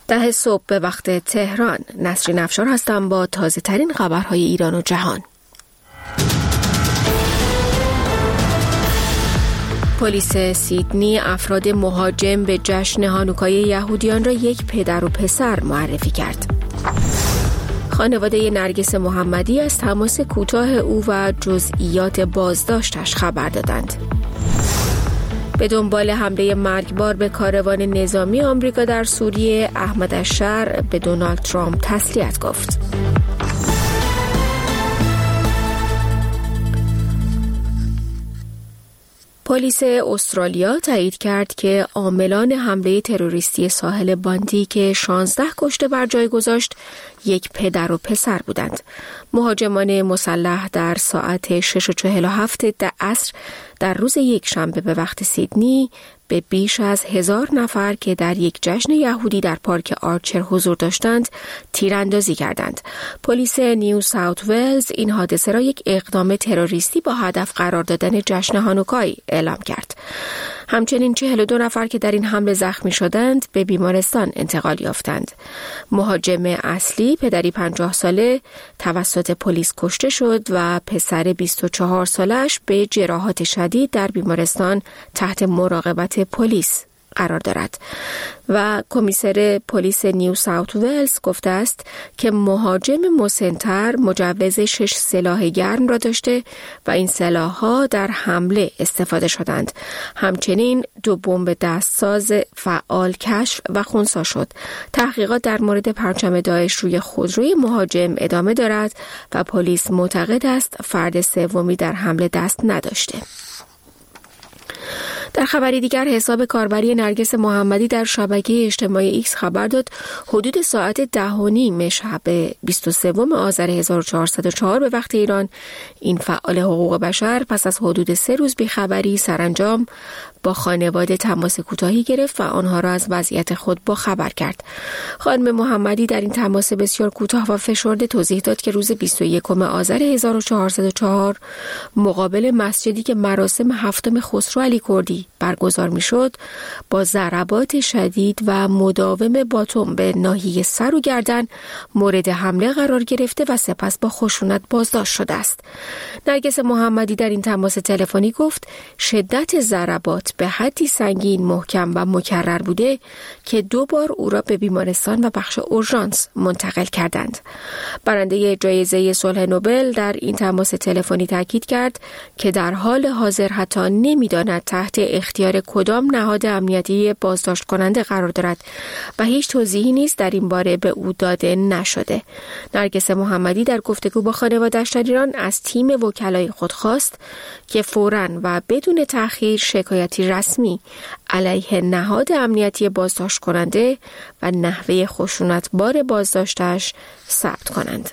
10 صبح به وقت تهران. نسرین افشار هستم با تازه ترین خبرهای ایران و جهان. پلیس سیدنی افراد مهاجم به جشن هانوکای یهودیان را یک پدر و پسر معرفی کرد. خانواده نرگس محمدی از تماس کوتاه او و جزئیات بازداشتش خبر دادند. به دنبال حمله مرگبار به کاروان نظامی آمریکا در سوریه، احمد الشر به دونالد ترامپ تسلیت گفت. پلیس استرالیا تایید کرد که عاملان حمله تروریستی ساحل باندی که 16 کشته بر جای گذاشت یک پدر و پسر بودند. مهاجمان مسلح در ساعت 6:47 عصر در روز یکشنبه به وقت سیدنی به بیش از 1000 نفر که در یک جشن یهودی در پارک آرچر حضور داشتند تیراندازی کردند. پلیس نیو ساوت ولز این حادثه را یک اقدام تروریستی با هدف قرار دادن جشن هانوکای اعلام کرد. همچنین 42 نفر که در این حمله زخمی شدند به بیمارستان انتقال یافتند. مهاجم اصلی پدری 50 ساله توسط پلیس کشته شد و پسر 24 سالش به جراحات شدید در بیمارستان تحت مراقبت پلیس قرار دارد. و کمیسر پلیس نیو ساوت ولز گفته است که مهاجم مسن‌تر مجوز 6 سلاح گرم را داشته و این سلاح‌ها در حمله استفاده شدند. همچنین 2 بمب دستساز فعال کشف و خنثی شد. تحقیقات در مورد پرچم داعش روی خودروی مهاجم ادامه دارد و پلیس معتقد است فرد سومی در حمله دست نداشته. در خبری دیگر، حساب کاربری نرگس محمدی در شبکه اجتماعی ایکس خبر داد حدود ساعت 10:30 شب 23 آذر 1404 به وقت ایران این فعال حقوق بشر پس از حدود 3 روز بیخبری سرانجام با خانواده تماس کوتاهی گرفت و آنها را از وضعیت خود با خبر کرد. خانم محمدی در این تماس بسیار کوتاه و فشرده توضیح داد که روز 21 آذر 1404 مقابل مسجدی که مراسم 7 خسرو علی کردی برگزار میشد با ضربات شدید و مداوم باتم به ناحیه سر و گردن مورد حمله قرار گرفته و سپس با خشونت بازداشت شده است. نرگس محمدی در این تماس تلفنی گفت شدت ضربات به حدی سنگین، محکم و مکرر بوده که 2 بار او را به بیمارستان و بخش اورژانس منتقل کردند. برنده جایزه صلح نوبل در این تماس تلفنی تاکید کرد که در حال حاضر حتی نمی‌داند تحت اختیار کدام نهاد امنیتی بازداشت کننده قرار دارد و هیچ توضیحی نیز در این باره به او داده نشده. نرگس محمدی در گفتگو با خانواده‌اش در ایران از تیم وکلای خود خواست که فوراً و بدون تأخیر شکایتی رسمی علیه نهاد امنیتی بازداشت کننده و نحوه خشونتبار بازداشتش ثبت کنند.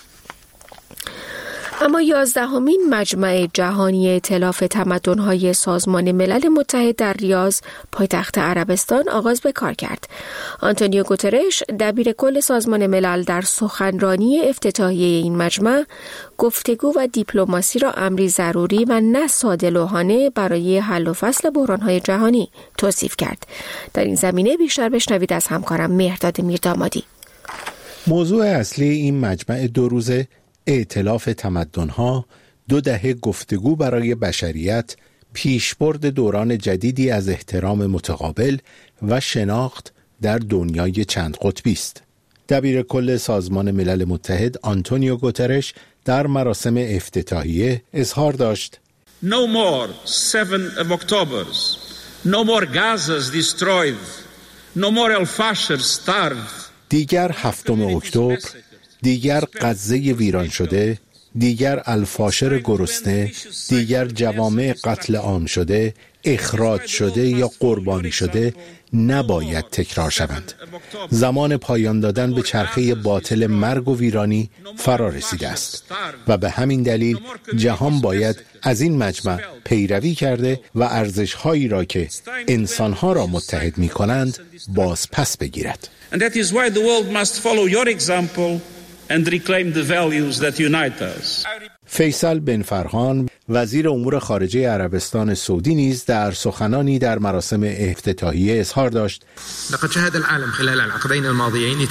اما 11مین مجمع جهانی ائتلاف تمدن‌های سازمان ملل متحد در ریاض پایتخت عربستان آغاز به کار کرد. آنتونیو گوترش دبیر کل سازمان ملل در سخنرانی افتتاحیه این مجمع گفتگو و دیپلماسی را امری ضروری و نه ساده‌لوحانه برای حل و فصل بحران‌های جهانی توصیف کرد. در این زمینه بیشتر بشنوید از همکارم مهرداد میردامادی. موضوع اصلی این مجمع 2 روزه ائتلاف تمدن‌ها 2 دهه گفتگو برای بشریت، پیشبرد دوران جدیدی از احترام متقابل و شناخت در دنیای چند قطبی است. دبیر کل سازمان ملل متحد آنتونیو گوترش در مراسم افتتاحیه اظهار داشت: No more 7 of Octobers, no more Gazas destroyed, no more al-Fashr starved. دیگر 7 اکتبر، دیگر غزه ویران شده، دیگر الفاشر گرسنه، دیگر جوامع قتل عام شده، اخراج شده یا قربانی شده نباید تکرار شوند. زمان پایان دادن به چرخه باطل مرگ و ویرانی فرا رسیده است و به همین دلیل جهان باید از این مجمع پیروی کرده و ارزش‌هایی را که انسان‌ها را متحد می‌کنند باز پس بگیرد. And that is why the world must follow your example and reclaim the values that unite us. فیصل بن فرهان وزیر امور خارجه عربستان سعودی نیز در سخنانی در مراسم افتتاحیه اظهار داشت: لقد شهد العالم خلال العقدين الماضيين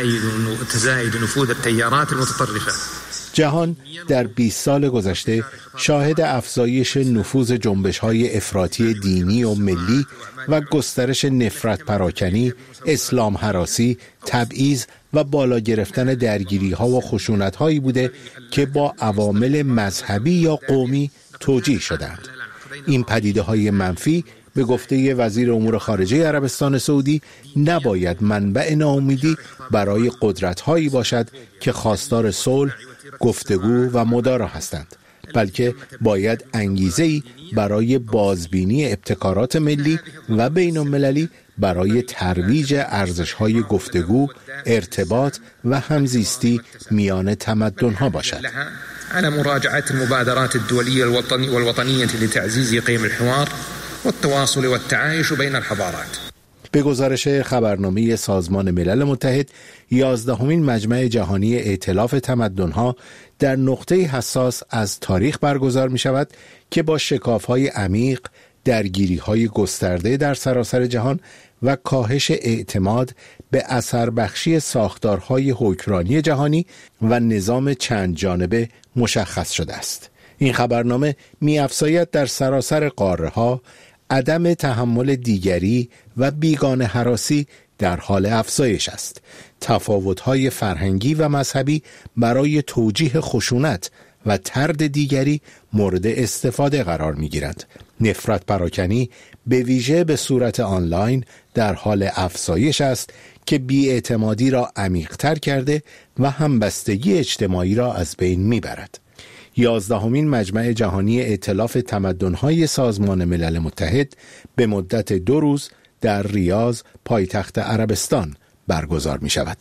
تزايد نفوذ التيارات المتطرفة. جهان در 20 سال گذشته شاهد افزایش نفوذ جنبش‌های افراطی دینی و ملی و گسترش نفرت پراکنی، اسلام هراسی، تبعیض و بالا گرفتن درگیری‌ها و خشونت‌هایی بوده که با عوامل مذهبی یا قومی توجیه شدند. این پدیده‌های منفی به گفته وزیر امور خارجه عربستان سعودی نباید منبع ناامیدی برای قدرت‌هایی باشد که خواستار صلح، گفتگو و مدارا هستند، بلکه باید انگیزه‌ای برای بازبینی ابتکارات ملی و بین‌المللی برای ترویج ارزش‌های گفتگو، ارتباط و همزیستی میان تمدن‌ها باشد. على مراجعة المبادرات الدولية والوطنية لتعزيز قيم الحوار والتواصل والتعايش بين الحضارات. به گزارش خبرنامه سازمان ملل متحد، 11مین مجمع جهانی ائتلاف تمدن‌ها در نقطه حساس از تاریخ برگزار می شود که با شکاف‌های عمیق، درگیری‌های گسترده در سراسر جهان و کاهش اعتماد به اثربخشی ساختارهای حکمرانی جهانی و نظام چند جانبه مشخص شده است. این خبرنامه می‌افزاید در سراسر قاره‌ها عدم تحمل دیگری و بیگانه هراسی در حال افزایش است. تفاوت‌های فرهنگی و مذهبی برای توجیه خشونت و طرد دیگری مورد استفاده قرار می‌گیرند. نفرت پراکنی به ویژه به صورت آنلاین در حال افزایش است که بی‌اعتمادی را عمیق‌تر کرده و همبستگی اجتماعی را از بین می‌برد. 11مین مجمع جهانی ائتلاف تمدن‌های سازمان ملل متحد به مدت 2 روز در ریاض، پایتخت عربستان برگزار می شود.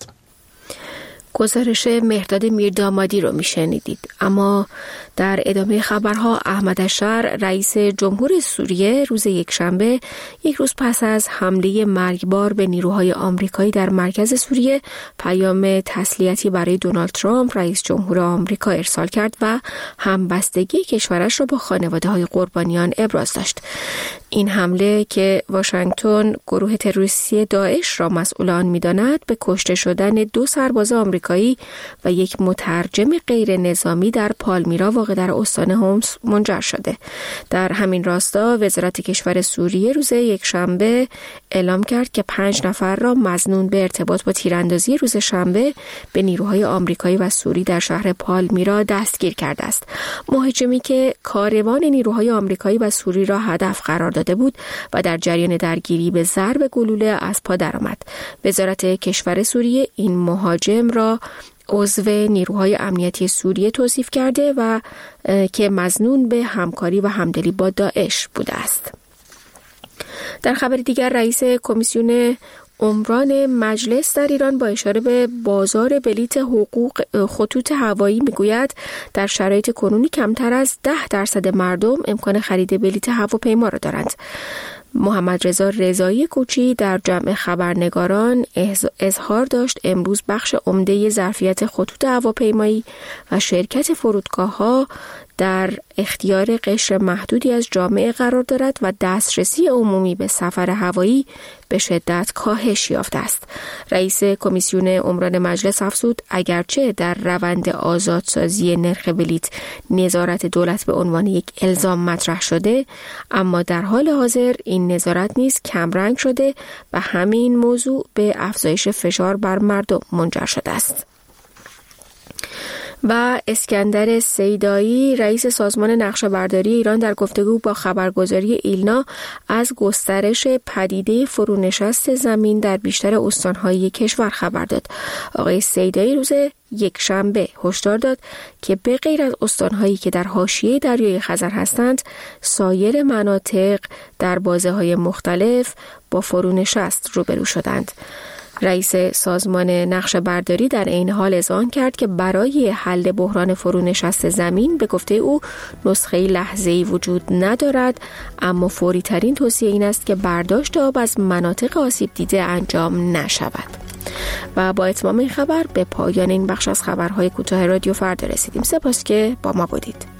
گزارش مهرداد میردامادی رو میشنیدید. اما در ادامه خبرها، احمد اشار رئیس جمهور سوریه روز یکشنبه، یک روز پس از حمله مرگبار به نیروهای آمریکایی در مرکز سوریه، پیام تسلیتی برای دونالد ترامپ رئیس جمهور آمریکا ارسال کرد و همبستگی کشورش را با خانواده‌های قربانیان ابراز داشت. این حمله که واشنگتن گروه تروریستی داعش را مسئول آن می‌داند، به کشته شدن 2 سرباز آمریکایی و یک مترجم غیر نظامی در پالمیرا واقع در استان هومس منجر شده. در همین راستا وزارت کشور سوریه روز یکشنبه اعلام کرد که 5 نفر را مظنون به ارتباط با تیراندازی روز شنبه به نیروهای آمریکایی و سوری در شهر پالمیرا دستگیر کرده است. مهاجمی که کاروان نیروهای آمریکایی و سوری را هدف قرار داده بود و در جریان درگیری به ضرب گلوله از پا درآمد. وزارت کشور سوریه این مهاجم را عضو نیروهای امنیتی سوریه توصیف کرده و که مظنون به همکاری و همدلی با داعش بوده است. در خبر دیگر، رئیس کمیسیون عمران مجلس در ایران با اشاره به بازار بلیت حقوق خطوط هوایی میگوید در شرایط کنونی کمتر از 10% مردم امکان خرید بلیت هواپیما را دارند. محمد رضا رضایی کوچی در جمع خبرنگاران اظهار داشت امروز بخش عمده ظرفیت خطوط هواپیمایی و شرکت فرودگاه‌ها در اختیار قشر محدودی از جامعه قرار دارد و دسترسی عمومی به سفر هوایی به شدت کاهش یافته است. رئیس کمیسیون عمران مجلس افزود اگرچه در روند آزادسازی نرخ بلیت نظارت دولت به عنوان یک الزام مطرح شده، اما در حال حاضر این نظارت نیز کمرنگ شده و همین موضوع به افزایش فشار بر مردم منجر شده است. و اسکندر سیدایی رئیس سازمان نقشه‌برداری ایران در گفتگو با خبرگزاری ایلنا از گسترش پدیده فرونشست زمین در بیشتر استان‌های کشور خبر داد. آقای سیدایی روز یکشنبه هشدار داد که به غیر از استان‌هایی که در حاشیه دریای خزر هستند، سایر مناطق در بازه‌های مختلف با فرونشست روبرو شدند. رئیس سازمان نقشه‌برداری در این حال اذعان کرد که برای حل بحران فرونشست زمین به گفته او نسخه لحظه‌ای وجود ندارد، اما فوری ترین توصیه این است که برداشت آب از مناطق آسیب دیده انجام نشود. و با اتمام این خبر به پایان این بخش از خبرهای کوتاه رادیو فردا رسیدیم. سپاس که با ما بودید.